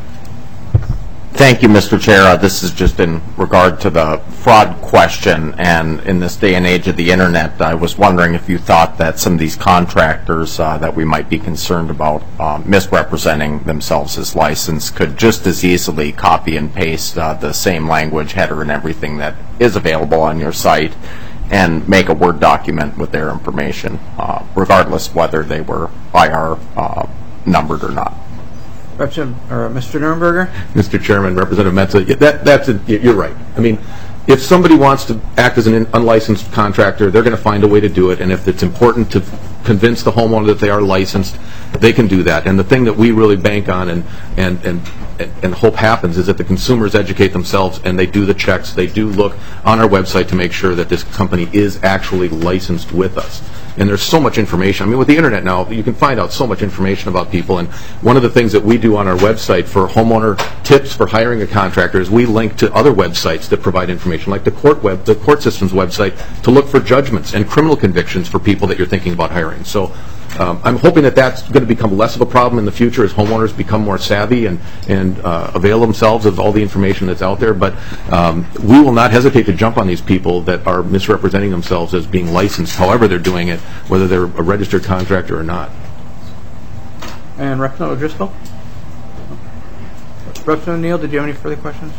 [SPEAKER 16] Thank you, Mr. Chair. This is just in regard to the fraud question, and in this day and age of the Internet, I was wondering if you thought that some of these contractors that we might be concerned about misrepresenting themselves as licensed could just as easily copy and paste the same language, header, and everything that is available on your site and make a Word document with their information, regardless whether they were IR numbered or not.
[SPEAKER 1] Mr. Durenberger?
[SPEAKER 8] Mr. Chairman, Representative Metsa, you're right. I mean, if somebody wants to act as an unlicensed contractor, they're going to find a way to do it, and if it's important to convince the homeowner that they are licensed, they can do that. And the thing that we really bank on and hope happens is that the consumers educate themselves and they do the checks. They do look on our website to make sure that this company is actually licensed with us. and there's so much information. I mean, with the internet now, you can find out so much information about people, and one of the things that we do on our website for homeowner tips for hiring a contractor is we link to other websites that provide information, like the court system's website, to look for judgments and criminal convictions for people that you're thinking about hiring. So I'm hoping that that's going to become less of a problem in the future as homeowners become more savvy and avail themselves of all the information that's out there. But we will not hesitate to jump on these people that are misrepresenting themselves as being licensed, however they're doing it, whether they're a registered contractor or not.
[SPEAKER 1] And Representative Driscoll? Representative O'Neill, did you have any further questions?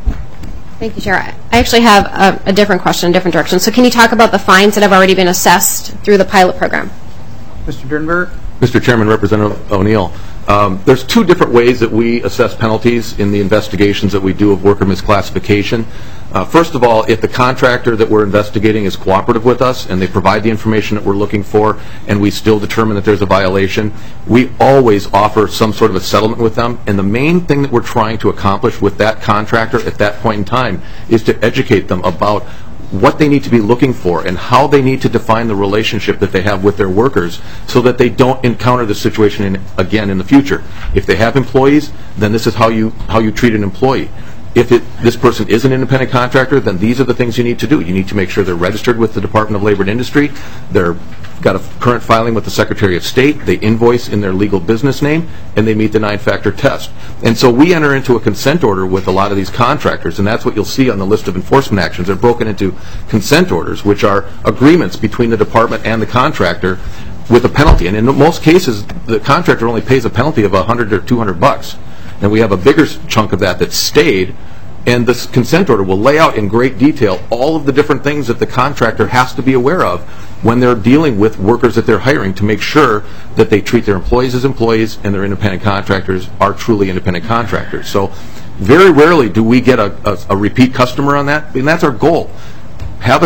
[SPEAKER 12] Thank you, Chair. I actually have a different question, a different direction. So can you talk about the fines that have already been assessed through the pilot program?
[SPEAKER 1] Mr. Durnberg?
[SPEAKER 8] Mr. Chairman, Representative O'Neill, there's two different ways that we assess penalties in the investigations that we do of worker misclassification. First of all, if the contractor that we're investigating is cooperative with us and they provide the information that we're looking for and we still determine that there's a violation, we always offer some sort of a settlement with them. And the main thing that we're trying to accomplish with that contractor at that point in time is to educate them about what they need to be looking for and how they need to define the relationship that they have with their workers so that they don't encounter this situation again in the future. If they have employees, then this is how you treat an employee. If this person is an independent contractor, then these are the things you need to do. You need to make sure they're registered with the Department of Labor and Industry, they're got a current filing with the Secretary of State, they invoice in their legal business name, and they meet the 9-factor test. And so we enter into a consent order with a lot of these contractors, and that's what you'll see on the list of enforcement actions. They're broken into consent orders, which are agreements between the department and the contractor with a penalty. And in most cases, the contractor only pays a penalty of $100 or $200. And we have a bigger chunk of that stayed, and this consent order will lay out in great detail all of the different things that the contractor has to be aware of when they're dealing with workers that they're hiring to make sure that they treat their employees as employees and their independent contractors are truly independent contractors. So very rarely do we get a repeat customer on that, and that's our goal. Have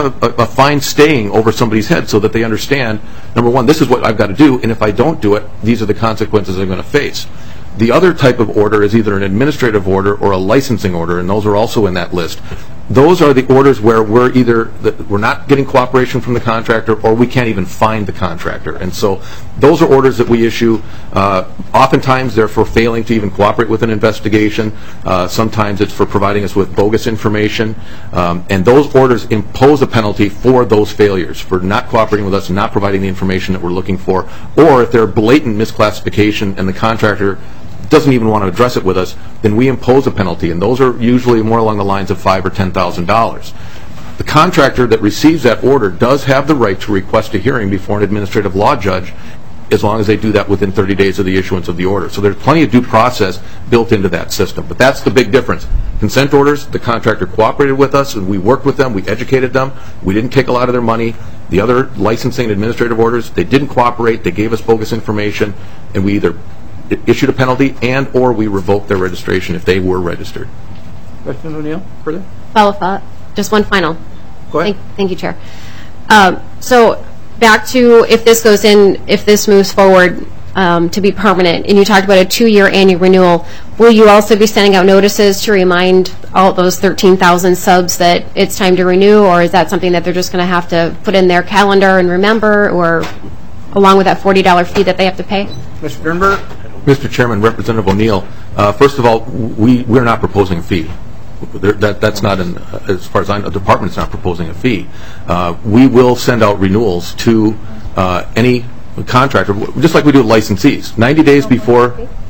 [SPEAKER 8] a fine staying over somebody's head so that they understand, number one, this is what I've got to do, and if I don't do it, these are the consequences I'm going to face. The other type of order is either an administrative order or a licensing order, and those are also in that list. Those are the orders where we're not getting cooperation from the contractor, or we can't even find the contractor. And so those are orders that we issue. Oftentimes they're for failing to even cooperate with an investigation. Sometimes it's for providing us with bogus information. And those orders impose a penalty for those failures, for not cooperating with us and not providing the information that we're looking for, or if they're blatant misclassification and the contractor doesn't even want to address it with us, then we impose a penalty, and those are usually more along the lines of $5,000 or $10,000. The contractor that receives that order does have the right to request a hearing before an administrative law judge, as long as they do that within 30 days of the issuance of the order. So there's plenty of due process built into that system. But that's the big difference. Consent orders, the contractor cooperated with us, and we worked with them, we educated them, we didn't take a lot of their money. The other licensing and administrative orders, they didn't cooperate, they gave us bogus information, and we either issued a penalty and or we revoked their registration if they were registered.
[SPEAKER 1] Representative O'Neill, further?
[SPEAKER 12] Follow thought. Just one final.
[SPEAKER 1] Go ahead.
[SPEAKER 12] Thank you, Chair. So back to if this moves forward to be permanent, and you talked about a 2-year annual renewal, will you also be sending out notices to remind all those 13,000 subs that it's time to renew, or is that something that they're just going to have to put in their calendar and remember, or along with that $40 fee that they have to pay?
[SPEAKER 1] Mr. Durnberg?
[SPEAKER 8] Mr. Chairman, Representative O'Neill, first of all, we're not proposing a fee. That's not, as far as I know, the department's not proposing a fee. We will send out renewals to any contractor, just like we do with licensees. 90 days before.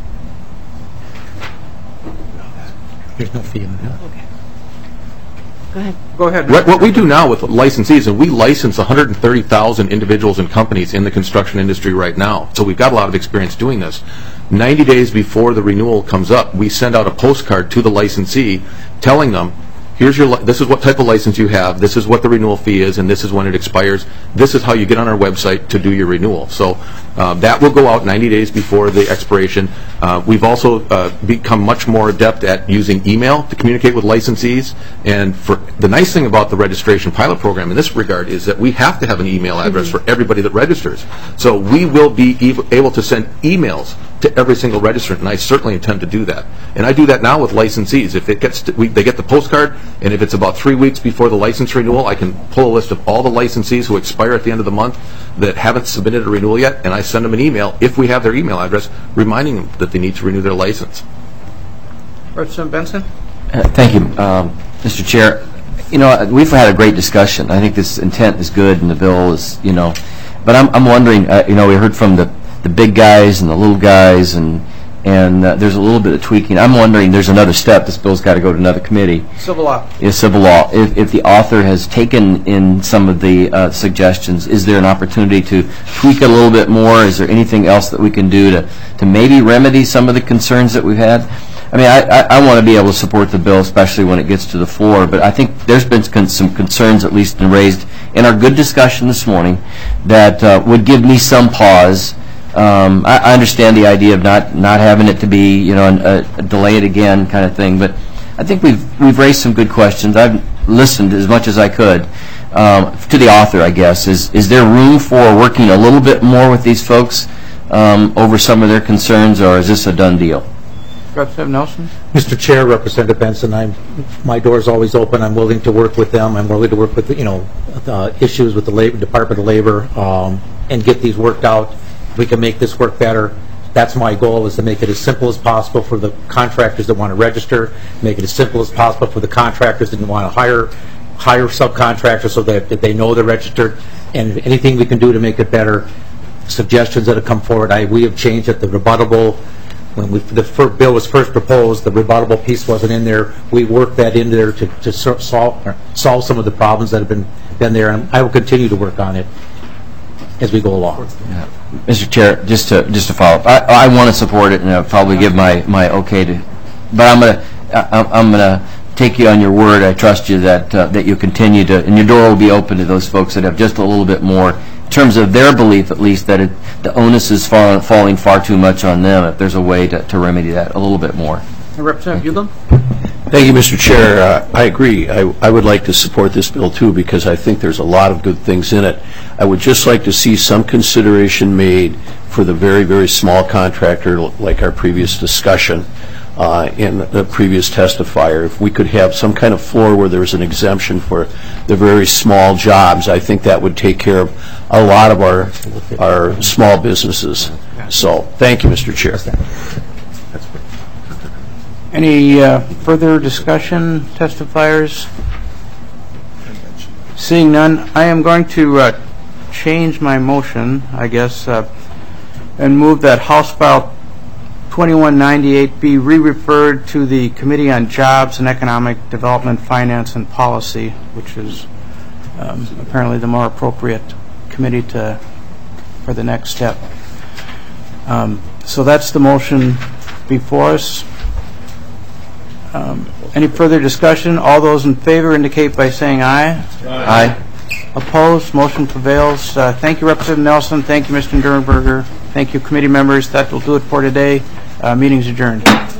[SPEAKER 7] There's no fee in that.
[SPEAKER 12] Okay. Go ahead.
[SPEAKER 1] Go ahead.
[SPEAKER 8] What we do now with licensees, and we license 130,000 individuals and companies in the construction industry right now, so we've got a lot of experience doing this. 90 days before the renewal comes up, we send out a postcard to the licensee telling them, this is what type of license you have, this is what the renewal fee is, and this is when it expires. This is how you get on our website to do your renewal. So that will go out 90 days before the expiration. We've also become much more adept at using email to communicate with licensees. And the nice thing about the registration pilot program in this regard is that we have to have an email address for everybody that registers. So we will be able to send emails to every single registrant, and I certainly intend to do that. And I do that now with licensees. If it gets they get the postcard, and if it's about 3 weeks before the license renewal, I can pull a list of all the licensees who expire at the end of the month that haven't submitted a renewal yet, and I send them an email, if we have their email address, reminding them that they need to renew their license.
[SPEAKER 1] Representative Benson?
[SPEAKER 4] Thank you, Mr. Chair. You know, we've had a great discussion. I think this intent is good, and the bill is, you know, but I'm wondering, you know, we heard from the big guys and the little guys, and there's a little bit of tweaking. I'm wondering, there's another step. This bill's got to go to another committee.
[SPEAKER 1] Civil law.
[SPEAKER 4] Is civil law. If the author has taken in some of the suggestions, is there an opportunity to tweak it a little bit more? Is there anything else that we can do to maybe remedy some of the concerns that we've had? I mean, I want to be able to support the bill, especially when it gets to the floor, but I think there's been some concerns, at least been raised in our good discussion this morning, that would give me some pause. I understand the idea of not having it to be, you know, a delay it again kind of thing, but I think we've raised some good questions. I've listened as much as I could to the author, I guess. Is there room for working a little bit more with these folks over some of their concerns, or is this a done deal?
[SPEAKER 1] Representative Nelson?
[SPEAKER 7] Mr. Chair, Representative Benson, my door is always open. I'm willing to work with them. I'm willing to work with, you know, issues with the Department of Labor and get these worked out. We can make this work better. That's my goal, is to make it as simple as possible for the contractors that want to register, make it as simple as possible for the contractors that want to hire subcontractors so that they know they're registered, and anything we can do to make it better. Suggestions that have come forward, we have changed it. The rebuttable, when the bill was first proposed, the rebuttable piece wasn't in there. We worked that in there to solve some of the problems that have been there, and I will continue to work on it as we go along.
[SPEAKER 4] Yeah. Mr. Chair, just to follow up, I want to support it, and I'll probably give my okay to, but I'm gonna take you on your word. I trust you that you continue to, and your door will be open to those folks that have just a little bit more, in terms of their belief at least, that the onus is falling far too much on them. If there's a way to remedy that a little bit more.
[SPEAKER 1] Representative Ulam?
[SPEAKER 13] Thank you, Mr. Chair. I agree. I would like to support this bill, too, because I think there's a lot of good things in it. I would just like to see some consideration made for the very, very small contractor, like our previous discussion in the previous testifier. If we could have some kind of floor where there's an exemption for the very small jobs, I think that would take care of a lot of our small businesses. So, thank you, Mr. Chair.
[SPEAKER 1] Any further discussion, testifiers? Seeing none, I am going to change my motion, I guess, and move that House File 2198 be re-referred to the Committee on Jobs and Economic Development, Finance, and Policy, which is apparently the more appropriate committee for the next step. So that's the motion before us. Any further discussion? All those in favor indicate by saying aye.
[SPEAKER 4] Aye.
[SPEAKER 1] Opposed? Motion prevails. Thank you, Representative Nelson. Thank you, Mr. Durenberger. Thank you, committee members. That will do it for today. Meeting's adjourned.